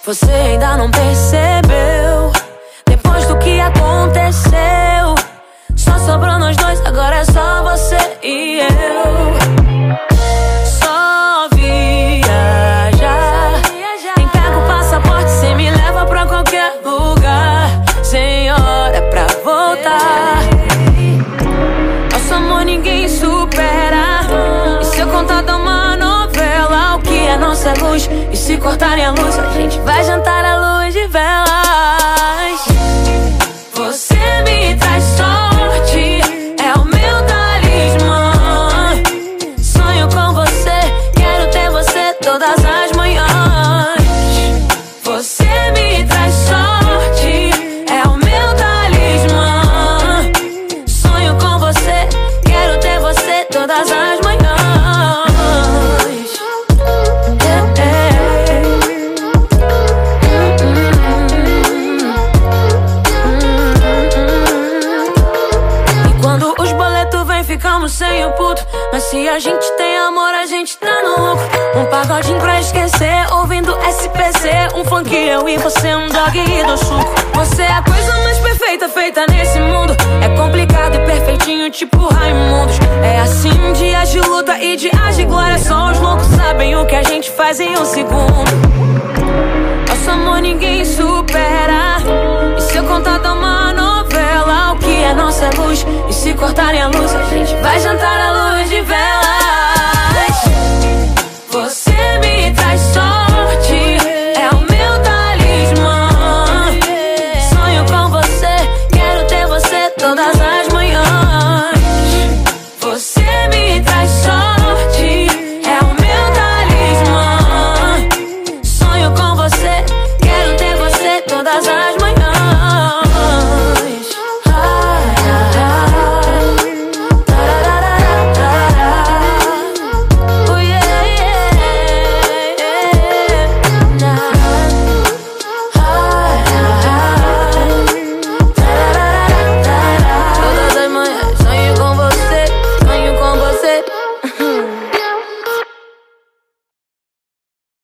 Você ainda não percebeu? Depois do que aconteceu, só sobrou nós dois, agora é só você e eu. Só viajar. Nem pega o passaporte, cê me leva pra qualquer lugar. Sem hora pra voltar. Nosso amor ninguém supera. E se eu contar de uma novela, o que é nossa luz? E se cortarem a luz, a gente vai jantar à luz de velas. Você me traz sorte, é o meu talismã. Sonho com você, quero ter você todas as manhãs. Você me traz sorte, é o meu talismã. Sonho com você, quero ter você todas as manhãs. Ficamos sem o puto, mas se a gente tem amor, a gente tá no lucro. Um pagodinho pra esquecer, ouvindo SPC. Um funk, eu e você, um dog e do suco. Você é a coisa mais perfeita feita nesse mundo. É complicado e perfeitinho, tipo Raimundos. É assim, dias de luta e dias de glória. Só os loucos sabem o que a gente faz em um segundo. Nosso amor ninguém supera. E se eu contar de uma novela, o que é nossa luz? E se cortarem a luz, a gente vai jantar